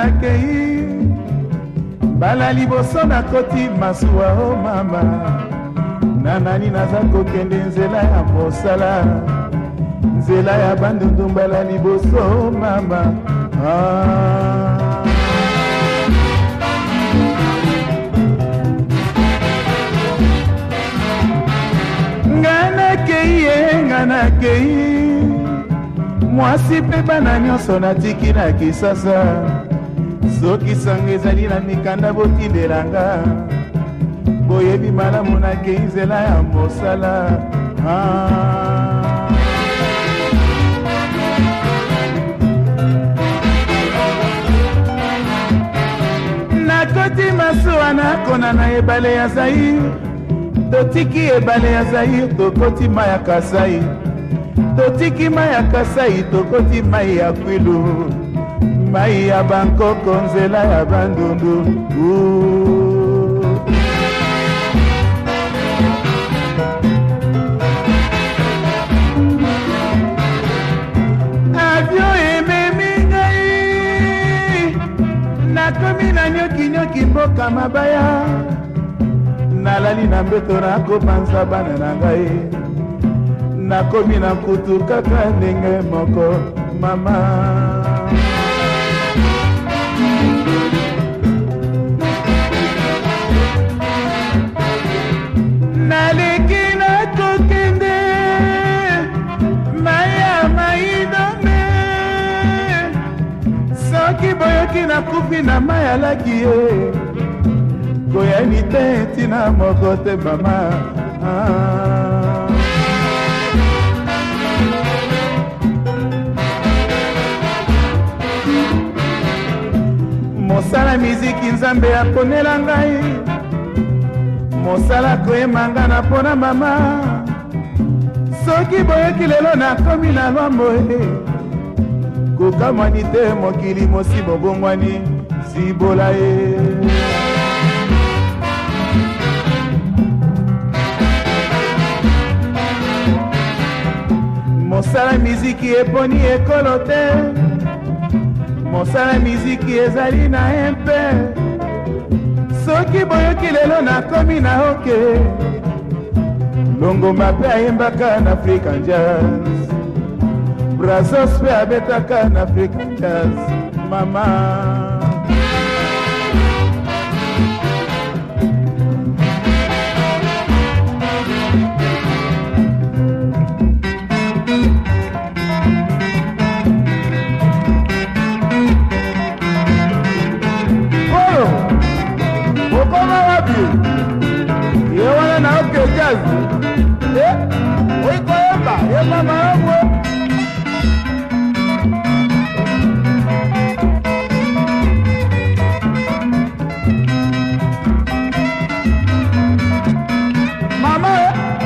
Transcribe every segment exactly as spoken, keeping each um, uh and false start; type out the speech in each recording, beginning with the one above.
nakei bala liboso nakoti masuwa o mama na nani naza kokende nzela ya mosala nzela ya bandundu mbala liboso o mama ah. Ngana kei ye ngana kei mwasi pe bana nyonso natiki na kisasa soki sango ezali na mikanda botindelanga boyebi malamu nakei nzela ya mosala ah. nakoti masuwa nakona na ebale ya Zaire totiki ebale ya Zaire tokoti mai ya Kasai totiki mai ya Kasai tokoti mai ya Kwilu mai ya Bangkoko nzela ya bandundu avion ememi ngai nakomi na nyoki nyoki mboka mabaya nalali na mbeto nakopanza bana na ngai nakomi na kutu kaka ndenge moko mama naleki nakokende maya mainome soki boyoki nakufi na maya laki ye koyani te ntina moko te mama ah. mosala miziki nzambe aponela ngai mosala koyemanga na pona mama soki boyoki lelo nakomi na lwambo kokamwani te mokili mosi bobongwani sibola ye mosala miziki eponi ekolo te mosala miziki ezali na empe soki boyoki lelo nakomi na hoke longomba mpe ayembaka na African jazz brazos mpe abetaka na African jazz mama yewana na oke jazz eh oikoyemba ye mama yangu mama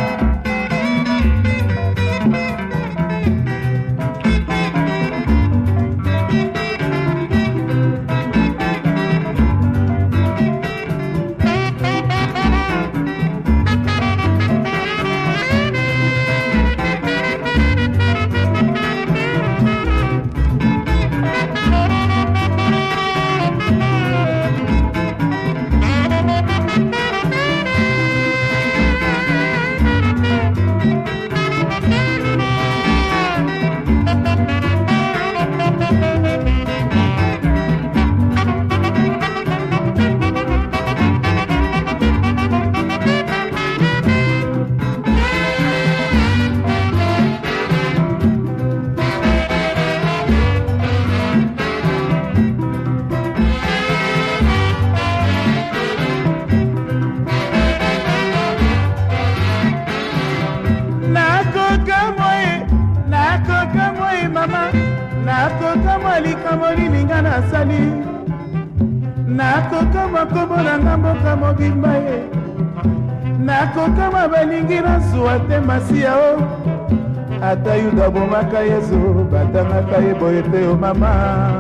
nakokamwa likambo lilinga nasali nakokamwa kombo na mboka mobimba ye nakokamwa balingi nasuwa te masiya o ata yuda bomaka yesu batangaka ye boye te o mama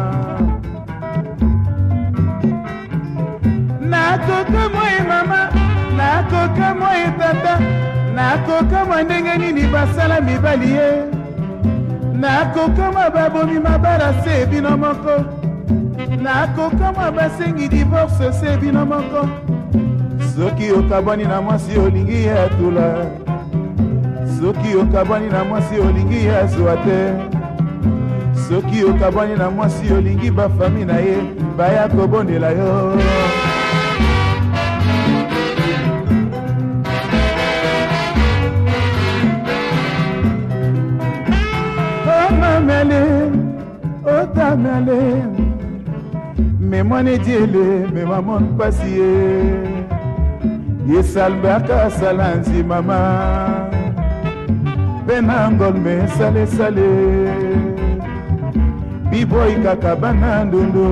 nakokamwa ye mama nakokamwa ye tata nakokamwa ndenge nini basala mibali ye nakokoma babomi mabala se bino moko nakokama basengi divorce se bino moko soki okabwani na mwasi olingi ye atula soki okabwani na mwasi olingi ye azwa te soki okabwani na mwasi olingi bafami na ye baya kobondela yo omamele otamele memone diele memamon pasi ye yesalbaka salanzi mama penangol me sale sale biboy kakabana ndondo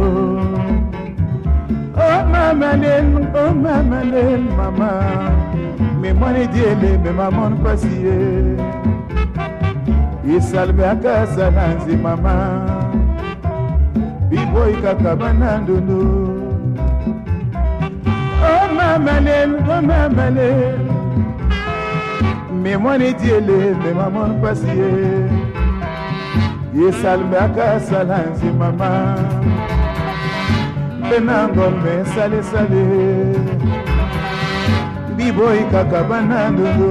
oh mamalel oh mamalel mama memone diele memamon pasi ye yesalbaka salanzi mama biboy kakabana ndondo oh mamalel oh mamalel memone diele memamon pasi ye yesalbaka salanzi mama penangol me sale sale biboy kakabana ndondo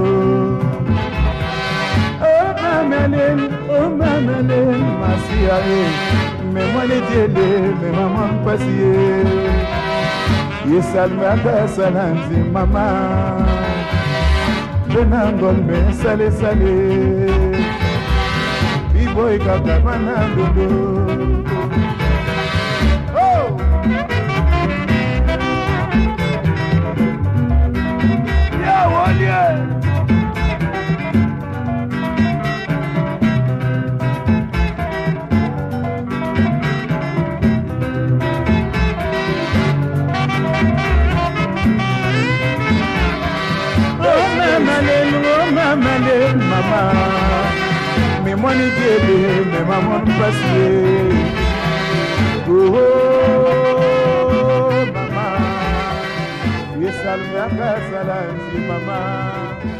oh mamalel oh mamalel masia ye memone diele memamon pasi ye yesalbaka salanzi mama penangol me sale sale biboy kakabana ndondo oh ya wolie mamalel mama memone diele memamon pasi oh mama yesalbaka salanzi mama